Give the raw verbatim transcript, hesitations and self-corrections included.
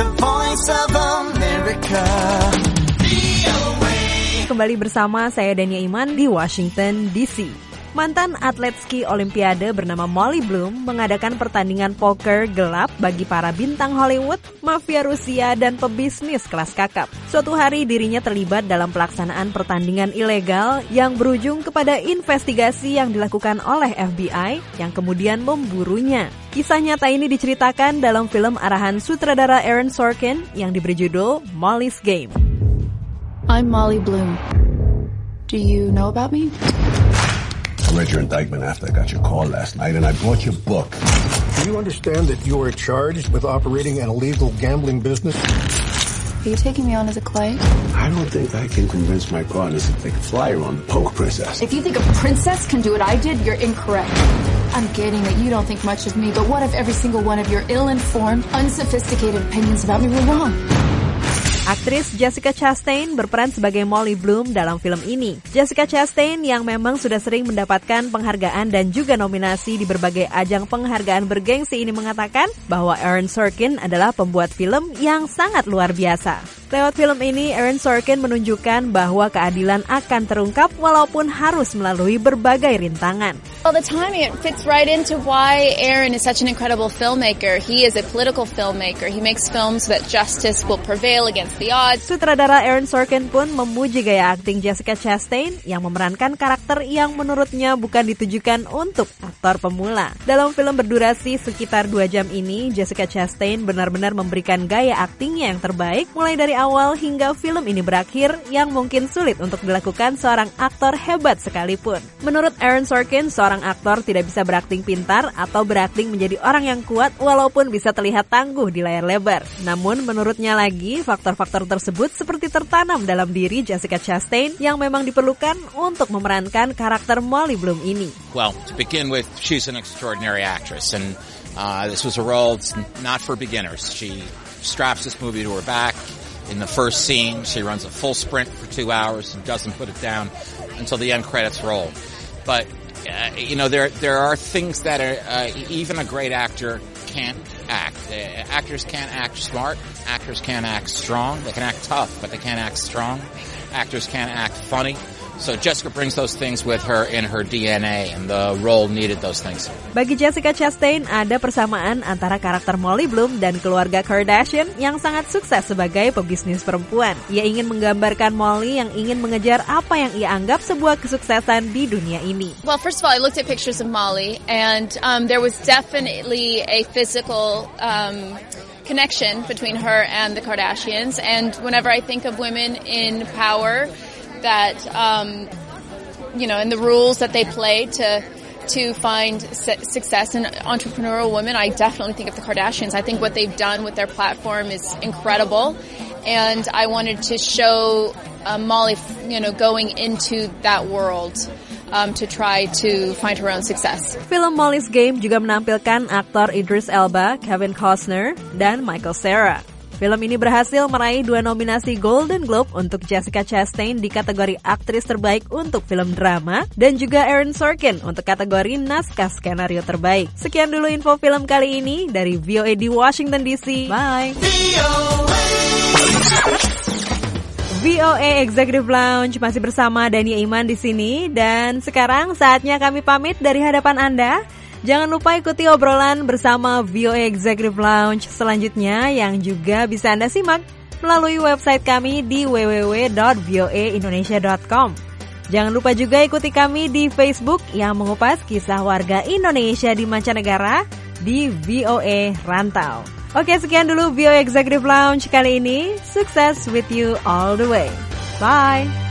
the voice of America. Kembali bersama saya Dania Iman di Washington D C. Mantan atlet ski Olimpiade bernama Molly Bloom mengadakan pertandingan poker gelap bagi para bintang Hollywood, mafia Rusia, dan pebisnis kelas kakap. Suatu hari dirinya terlibat dalam pelaksanaan pertandingan ilegal yang berujung kepada investigasi yang dilakukan oleh F B I yang kemudian memburunya. Kisah nyata ini diceritakan dalam film arahan sutradara Aaron Sorkin yang diberi judul Molly's Game. I'm Molly Bloom. Do you know about me? I read your indictment after I got your call last night, and I bought your book. Do you understand that you are charged with operating an illegal gambling business? Are you taking me on as a client? I don't think I can convince my partners to take a flyer on the Poker Princess. If you think a princess can do what I did, you're incorrect. I'm getting that you don't think much of me, but what if every single one of your ill-informed, unsophisticated opinions about me were wrong? Aktris Jessica Chastain berperan sebagai Molly Bloom dalam film ini. Jessica Chastain yang memang sudah sering mendapatkan penghargaan dan juga nominasi di berbagai ajang penghargaan bergengsi ini mengatakan bahwa Aaron Sorkin adalah pembuat film yang sangat luar biasa. Lewat film ini, Aaron Sorkin menunjukkan bahwa keadilan akan terungkap walaupun harus melalui berbagai rintangan. Well, the timing, it fits right into why Aaron is such an incredible filmmaker. He is a political filmmaker. He makes films that justice will prevail against the odds. Sutradara Aaron Sorkin pun memuji gaya akting Jessica Chastain yang memerankan karakter yang menurutnya bukan ditujukan untuk aktor pemula. Dalam film berdurasi sekitar dua jam ini, Jessica Chastain benar-benar memberikan gaya aktingnya yang terbaik mulai dari awal hingga film ini berakhir yang mungkin sulit untuk dilakukan seorang aktor hebat sekalipun. Menurut Aaron Sorkin, seorang aktor tidak bisa berakting pintar atau berakting menjadi orang yang kuat walaupun bisa terlihat tangguh di layar lebar. Namun menurutnya lagi, faktor-faktor tersebut seperti tertanam dalam diri Jessica Chastain yang memang diperlukan untuk memerankan karakter Molly Bloom ini. Well, to begin with, she's an extraordinary actress and uh, this was a role not for beginners. She straps this movie to her back. In the first scene, she runs a full sprint for two hours and doesn't put it down until the end credits roll. But, uh, you know, there there are things that are, uh, even a great actor can't act. Uh, actors can't act smart. Actors can't act strong. They can act tough, but they can't act strong. Actors can't act funny. So Jessica brings those things with her in her D N A, and the role needed those things. Bagi Jessica Chastain, ada persamaan antara karakter Molly Bloom dan keluarga Kardashian yang sangat sukses sebagai pebisnis perempuan. Ia ingin menggambarkan Molly yang ingin mengejar apa yang ia anggap sebuah kesuksesan di dunia ini. Well, first of all, I looked at pictures of Molly, and um, there was definitely a physical um, connection between her and the Kardashians. And whenever I think of women in power, that um, you know, and the rules that they play to to find su- success in entrepreneurial women, I definitely think of the Kardashians. I think what they've done with their platform is incredible, and I wanted to show uh, Molly, you know, going into that world um, to try to find her own success. Film Molly's Game juga menampilkan aktor Idris Elba, Kevin Costner, dan Michael Cera. Film ini berhasil meraih dua nominasi Golden Globe untuk Jessica Chastain di kategori aktris terbaik untuk film drama dan juga Aaron Sorkin untuk kategori naskah skenario terbaik. Sekian dulu info film kali ini dari V O A di Washington D C. Bye. V O A Executive Lounge masih bersama Dania Iman di sini dan sekarang saatnya kami pamit dari hadapan Anda. Jangan lupa ikuti obrolan bersama V O A Executive Lounge selanjutnya yang juga bisa Anda simak melalui website kami di w w w dot v o a indonesia dot com. Jangan lupa juga ikuti kami di Facebook yang mengupas kisah warga Indonesia di mancanegara di V O A Rantau. Oke, sekian dulu V O A Executive Lounge kali ini. Success with you all the way. Bye!